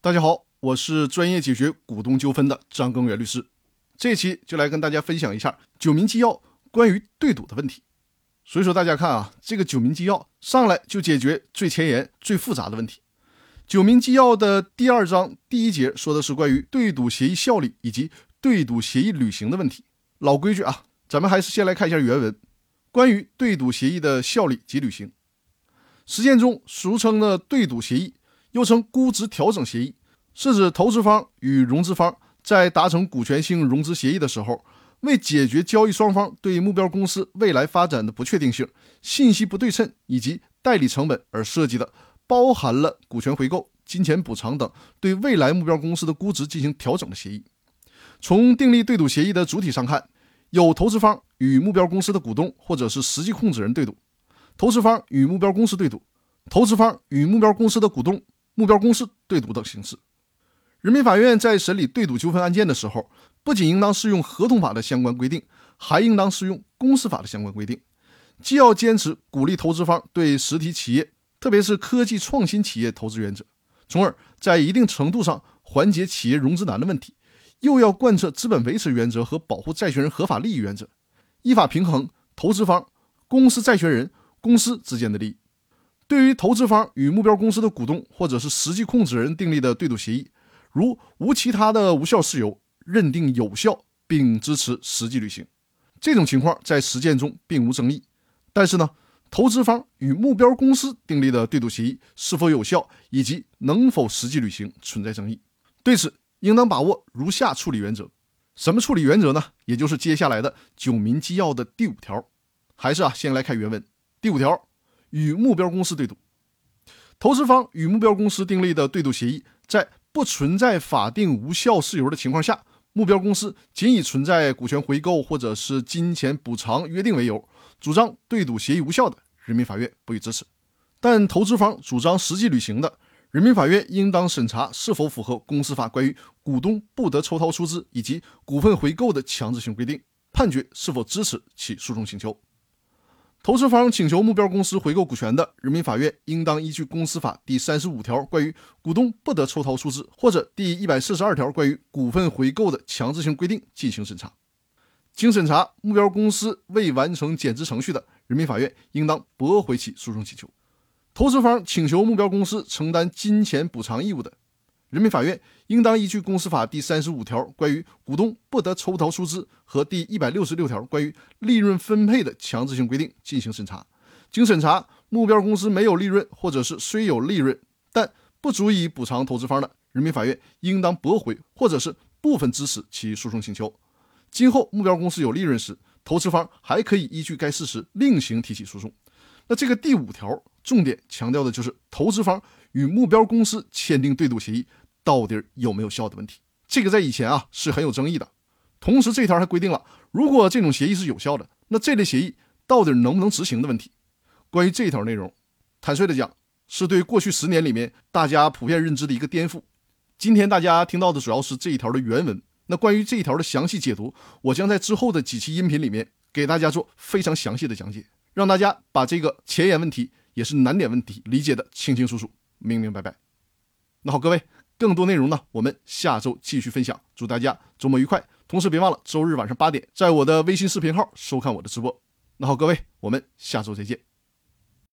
大家好，我是专业解决股东纠纷的张根源律师。这期就来跟大家分享一下九民纪要关于对赌的问题。所以说大家看啊，这个九民纪要上来就解决最前沿最复杂的问题。九民纪要的第2章第1节说的是关于对赌协议效力以及对赌协议履行的问题。老规矩啊，咱们还是先来看一下原文。关于对赌协议的效力及履行，实践中俗称的对赌协议又称估值调整协议，是指投资方与融资方在达成股权性融资协议的时候，为解决交易双方对目标公司未来发展的不确定性、信息不对称以及代理成本而设计的，包含了股权回购、金钱补偿等对未来目标公司的估值进行调整的协议。从订立对赌协议的主体上看，有投资方与目标公司的股东或者是实际控制人对赌，投资方与目标公司对赌，投资方与目标公司的股东、目标公司对赌等形式。人民法院在审理对赌纠纷案件的时候，不仅应当适用合同法的相关规定，还应当适用公司法的相关规定。既要坚持鼓励投资方对实体企业，特别是科技创新企业投资原则，从而在一定程度上缓解企业融资难的问题，又要贯彻资本维持原则和保护债权人合法利益原则，依法平衡投资方、公司债权人、公司之间的利益。对于投资方与目标公司的股东或者是实际控制人订立的对赌协议，如无其他的无效事由，认定有效并支持实际履行，这种情况在实践中并无争议。但是呢，投资方与目标公司订立的对赌协议是否有效以及能否实际履行存在争议。对此应当把握如下处理原则。什么处理原则呢？也就是接下来的九民纪要的第5条。还是先来看原文。第5条，与目标公司对赌。投资方与目标公司订立的对赌协议，在不存在法定无效事由的情况下，目标公司仅以存在股权回购或者是金钱补偿约定为由，主张对赌协议无效的，人民法院不予支持。但投资方主张实际履行的，人民法院应当审查是否符合公司法关于股东不得抽逃出资以及股份回购的强制性规定，判决是否支持其诉讼请求。投资方请求目标公司回购股权的，人民法院应当依据公司法第35条关于股东不得抽逃出资或者第142条关于股份回购的强制性规定进行审查。经审查目标公司未完成减资程序的，人民法院应当驳回其诉讼请求。投资方请求目标公司承担金钱补偿义务的，人民法院应当依据公司法第35条关于股东不得抽逃出资和第166条关于利润分配的强制性规定进行审查。经审查目标公司没有利润或者是虽有利润但不足以补偿投资方的，人民法院应当驳回或者是部分支持其诉讼请求。今后目标公司有利润时，投资方还可以依据该事实另行提起诉讼。那这个第5条重点强调的就是投资方与目标公司签订对赌协议到底有没有效的问题。这个在以前是很有争议的。同时这条还规定了，如果这种协议是有效的，那这类协议到底能不能执行的问题。关于这条内容，坦率的讲，是对过去10年里面大家普遍认知的一个颠覆。今天大家听到的主要是这一条的原文，那关于这一条的详细解读，我将在之后的几期音频里面给大家做非常详细的讲解，让大家把这个前沿问题也是难点问题理解的清清楚楚、明明白白。那好，各位，更多内容呢，我们下周继续分享。祝大家周末愉快，同时别忘了周日晚上8点在我的微信视频号收看我的直播。那好，各位，我们下周再见。